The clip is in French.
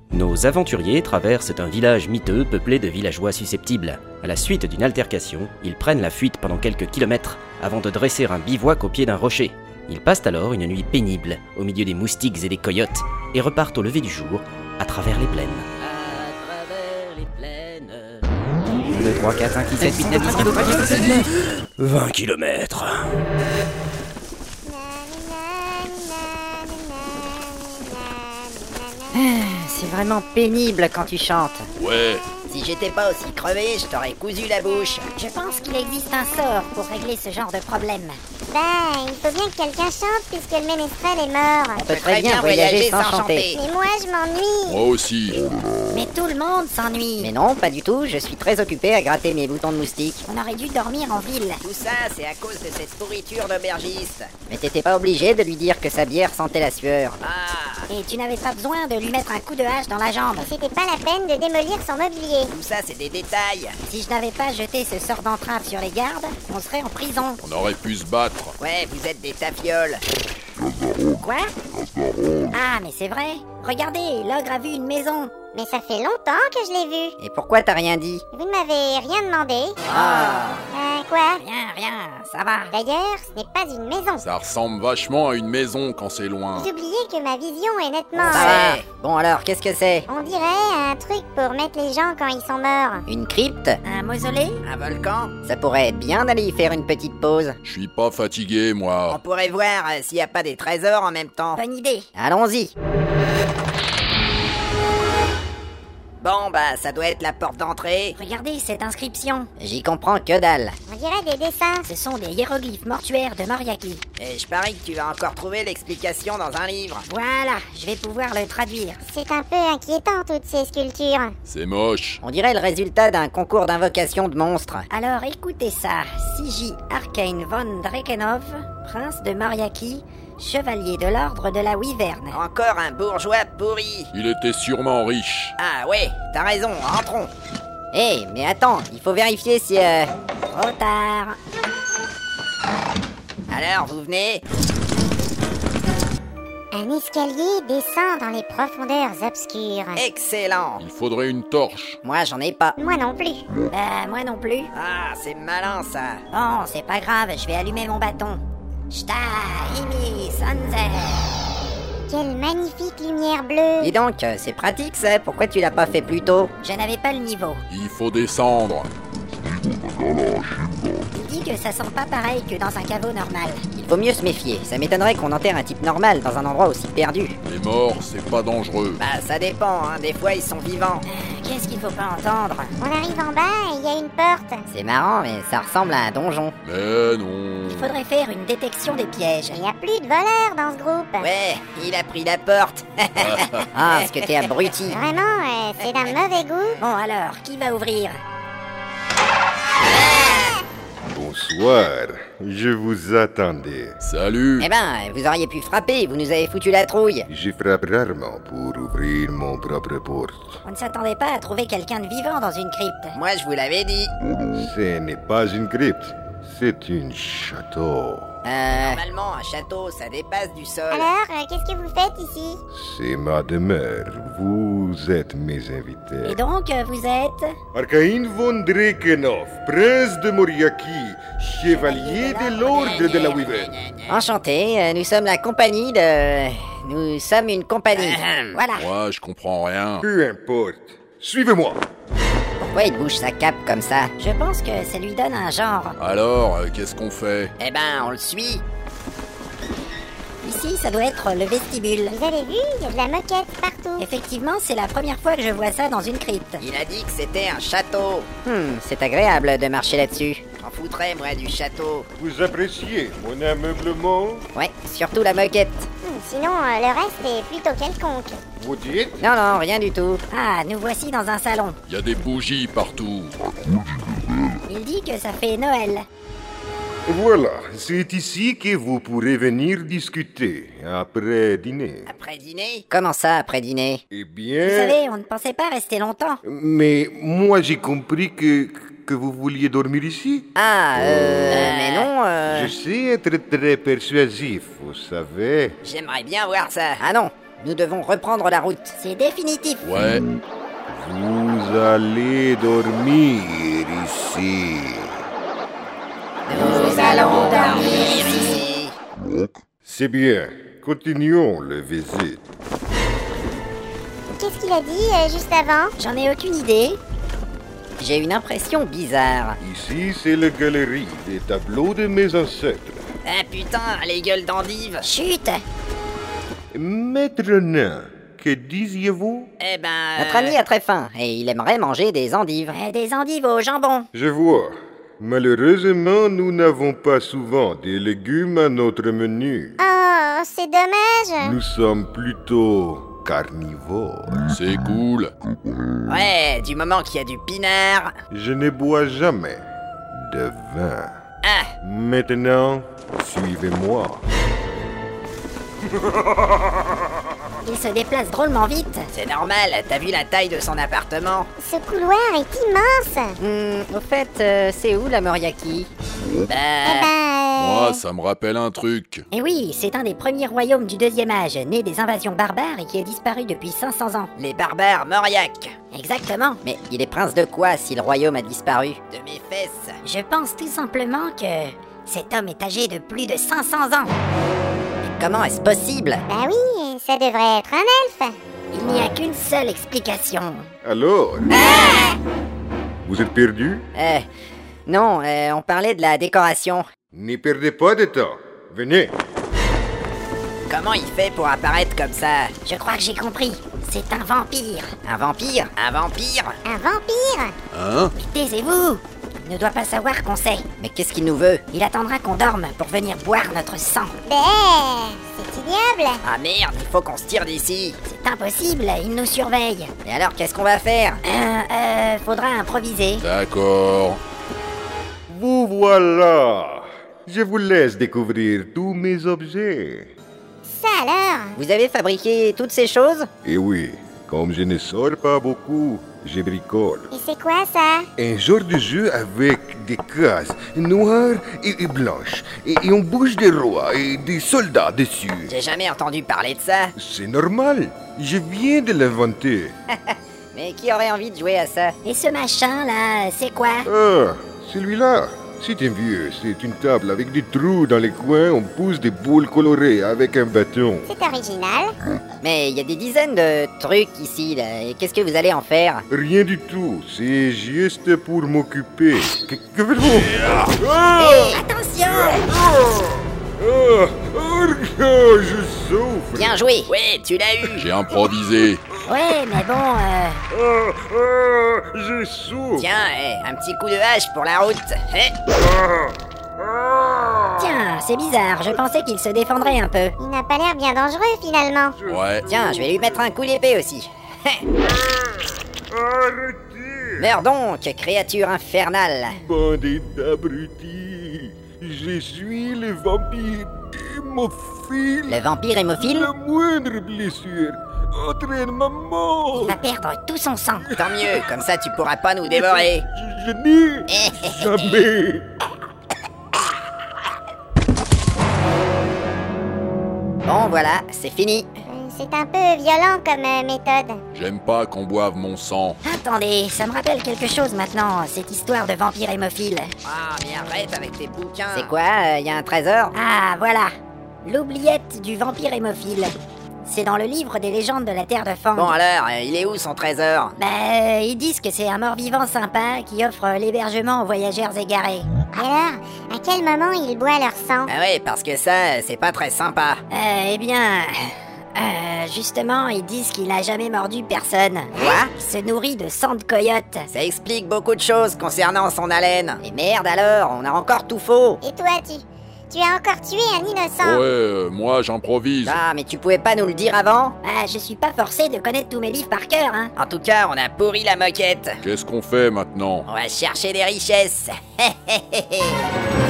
Nos aventuriers traversent un village miteux peuplé de villageois susceptibles. À la suite d'une altercation, ils prennent la fuite pendant quelques kilomètres avant de dresser un bivouac au pied d'un rocher. Ils passent alors une nuit pénible au milieu des moustiques et des coyotes et repartent au lever du jour à travers les plaines. À travers les plaines. 1, 2, 3, 4, 5, 6, 7, 8, 9, 10, 11, 12, 13, 14, 20 kilomètres. C'est vraiment pénible quand tu chantes. Ouais. Si j'étais pas aussi crevé, je t'aurais cousu la bouche. Je pense qu'il existe un sort pour régler ce genre de problème. Il faut bien que quelqu'un chante puisque le ménestrel est mort. On peut très bien voyager sans chanter. Mais moi, je m'ennuie. Moi aussi. Mais tout le monde s'ennuie. Mais non, pas du tout, je suis très occupé à gratter mes boutons de moustique. On aurait dû dormir en ville. Tout ça, c'est à cause de cette pourriture d'aubergiste. Mais t'étais pas obligé de lui dire que sa bière sentait la sueur. Ah. Et tu n'avais pas besoin de lui mettre un coup de hache dans la jambe. C'était pas la peine de démolir son mobilier. Tout ça, c'est des détails. Si je n'avais pas jeté ce sort d'entrave sur les gardes, on serait en prison. On aurait pu se battre. Ouais, vous êtes des tafioles. Quoi? Ah, mais c'est vrai. Regardez, l'ogre a vu une maison. Mais ça fait longtemps que je l'ai vu. Et pourquoi t'as rien dit? Vous ne m'avez rien demandé. Ah. Quoi? Rien, ça va. D'ailleurs, ce n'est pas une maison. Ça ressemble vachement à une maison quand c'est loin. Vous oubliez que ma vision est nettement... Ça va. Bon alors, qu'est-ce que c'est? On dirait un truc pour mettre les gens quand ils sont morts. Une crypte? Un mausolée? Un volcan? Ça pourrait bien d'aller y faire une petite pause. Je suis pas fatigué, On moi. pourrait voir s'il n'y a pas des trésors en même temps. Bonne idée. Allons-y. Bon, ça doit être la porte d'entrée. Regardez cette inscription. J'y comprends que dalle. On dirait des dessins. Ce sont des hiéroglyphes mortuaires de Moriaki. Et je parie que tu vas encore trouver l'explication dans un livre. Voilà, je vais pouvoir le traduire. C'est un peu inquiétant, toutes ces sculptures. C'est moche. On dirait le résultat d'un concours d'invocation de monstres. Alors écoutez ça. Sigi Arcane von Drekenov, prince de Moriaki, chevalier de l'ordre de la Wyverne. Encore un bourgeois pourri. Il était sûrement riche. Ah ouais, t'as raison, rentrons. Hé, mais attends, il faut vérifier si... Trop tard. Alors, vous venez? Un escalier descend dans les profondeurs obscures. Excellent. Il faudrait une torche. Moi, j'en ai pas. Moi non plus. Moi non plus. Ah, c'est malin, ça. Bon, c'est pas grave, je vais allumer mon bâton. Shta, Imi, Sanze. Quelle magnifique lumière bleue. Dis donc, c'est pratique, ça. Pourquoi tu l'as pas fait plus tôt? Je n'avais pas le niveau. Il faut descendre. Il dit que ça sent pas pareil que dans un caveau normal. Il faut mieux se méfier. Ça m'étonnerait qu'on enterre un type normal dans un endroit aussi perdu. Les morts, c'est pas dangereux. Ça dépend, hein. Des fois, ils sont vivants. Qu'est-ce qu'il faut pas entendre? On arrive en bas et il y a une porte. C'est marrant, mais ça ressemble à un donjon. Mais non. Il faudrait faire une détection des pièges. Il n'y a plus de voleurs dans ce groupe. Ouais, il a pris la porte. Ah, ce que t'es abruti. Vraiment, c'est d'un mauvais goût. Bon alors, qui va ouvrir? Bonsoir, je vous attendais. Salut. Eh vous auriez pu frapper, vous nous avez foutu la trouille. Je frappe rarement pour ouvrir mon propre porte. On ne s'attendait pas à trouver quelqu'un de vivant dans une crypte. Moi, je vous l'avais dit. Ce n'est pas une crypte, c'est un château. Normalement, un château, ça dépasse du sol. Alors, qu'est-ce que vous faites ici? C'est ma demeure, vous êtes mes invités. Et donc, vous êtes... Arcaïn von Drekenov, prince de Moriaki, chevalier de l'ordre de la Wyverne. Enchanté, nous sommes la compagnie de... Nous sommes une compagnie. Voilà. Moi, je comprends rien. Peu importe, suivez-moi. Pourquoi il bouge sa cape comme ça? Je pense que ça lui donne un genre. Alors, qu'est-ce qu'on fait? On le suit. Ici, ça doit être le vestibule. Vous avez vu, il y a de la moquette partout. Effectivement, c'est la première fois que je vois ça dans une crypte. Il a dit que c'était un château. C'est agréable de marcher là-dessus. J'en foutrais, moi, du château. Vous appréciez mon ameublement? Ouais, surtout la moquette. Sinon, le reste est plutôt quelconque. Vous dites? Non, rien du tout. Ah, nous voici dans un salon. Il y a des bougies partout. Il dit que ça fait Noël. Voilà, c'est ici que vous pourrez venir discuter, après dîner. Après dîner? Comment ça, après dîner? Eh bien... Vous savez, on ne pensait pas rester longtemps. Mais moi j'ai compris que vous vouliez dormir ici. Mais non, Je sais être très persuasif, vous savez. J'aimerais bien voir ça. Ah non, Nous devons reprendre la route. C'est définitif. Ouais. Vous allez dormir ici. Nous allons dormir ici. C'est bien. Continuons le visite. Qu'est-ce qu'il a dit juste avant? J'en ai aucune idée. J'ai une impression bizarre. Ici, c'est la galerie des tableaux de mes ancêtres. Ah putain, les gueules d'endives. Chut! Maître Nain, que disiez-vous? Eh ben... Notre ami a très faim et il aimerait manger des endives. Des endives au jambon. Je vois. Malheureusement, nous n'avons pas souvent des légumes à notre menu. Oh, c'est dommage. Nous sommes plutôt carnivores. C'est cool. Ouais, du moment qu'il y a du pinard. Je ne bois jamais de vin. Ah, Maintenant, suivez-moi. Il se déplace drôlement vite. c'est normal, t'as vu la taille de son appartement? Ce couloir est immense. Au fait, c'est où la Moriaki? Eh ben... Moi, ça me rappelle un truc. Et oui, c'est un des premiers royaumes du Deuxième Âge, né des invasions barbares et qui a disparu depuis 500 ans. Les barbares Mauriac. Exactement. Mais il est prince de quoi si le royaume a disparu? De mes fesses. Je pense tout simplement que cet homme est âgé de plus de 500 ans. Comment est-ce possible? Bah oui, ça devrait être un elfe. Il n'y a qu'une seule explication. Alors, vous êtes perdu? Non, on parlait de la décoration. N'y perdez pas de temps. Venez. Comment il fait pour apparaître comme ça? Je crois que j'ai compris. C'est un vampire. Un vampire? Un vampire? Un vampire? Hein? Taisez-vous. Il ne doit pas savoir qu'on sait. Mais qu'est-ce qu'il nous veut? Il attendra qu'on dorme pour venir boire notre sang. Ben, c'est ignoble. Ah merde, il faut qu'on se tire d'ici. C'est impossible, il nous surveille. Et alors, qu'est-ce qu'on va faire? Faudra improviser. D'accord. Vous voilà. Je vous laisse découvrir tous mes objets. Ça alors? Vous avez fabriqué toutes ces choses? Et oui, comme je ne sors pas beaucoup, je bricole. Et c'est quoi ça? Un genre de jeu avec des cases noires et blanches. Et on bouge des rois et des soldats dessus. J'ai jamais entendu parler de ça. C'est normal. Je viens de l'inventer. Mais qui aurait envie de jouer à ça? Et ce machin là, c'est quoi? Ah, celui-là. C'est un vieux. C'est une table avec des trous dans les coins. On pousse des boules colorées avec un bâton. C'est original. Mais il y a des dizaines de trucs ici, là. Et qu'est-ce que vous allez en faire? Rien du tout. C'est juste pour m'occuper. Que faites-vous? Attention! Je souffre. Bien joué! Ouais, tu l'as eu! J'ai improvisé. Ouais, mais bon, Je souffre. Tiens, un petit coup de hache pour la route. tiens, c'est bizarre, je pensais qu'il se défendrait un peu. Il n'a pas l'air bien dangereux finalement. Ouais. Tiens, je vais lui mettre un coup d'épée aussi. Arrêtez. Meurs donc, créature infernale! Bandit d'abrutis. Je suis le vampire hémophile. Le vampire hémophile? La moindre blessure entraîne ma mort. Il va perdre tout son sang. Tant mieux, comme ça tu pourras pas nous dévorer. Je n'ai jamais. Bon, voilà, c'est fini. C'est un peu violent comme méthode. J'aime pas qu'on boive mon sang. Attendez, ça me rappelle quelque chose maintenant, cette histoire de vampire hémophile. Ah, mais arrête avec tes bouquins. C'est quoi, y a un trésor? Ah, voilà. L'oubliette du vampire hémophile. C'est dans le livre des légendes de la Terre de Fang. Bon alors, il est où son trésor? Ils disent que c'est un mort-vivant sympa qui offre l'hébergement aux voyageurs égarés. Alors, à quel moment ils boivent leur sang? Ah ouais, parce que ça, c'est pas très sympa. Justement, ils disent qu'il n'a jamais mordu personne. Quoi? Il se nourrit de sang de coyote. Ça explique beaucoup de choses concernant son haleine. Et merde alors, on a encore tout faux. Et toi, tu as encore tué un innocent. Ouais, moi j'improvise. Ah, mais tu pouvais pas nous le dire avant? Je suis pas forcé de connaître tous mes livres par cœur, hein. En tout cas, on a pourri la moquette. Qu'est-ce qu'on fait maintenant? On va chercher des richesses.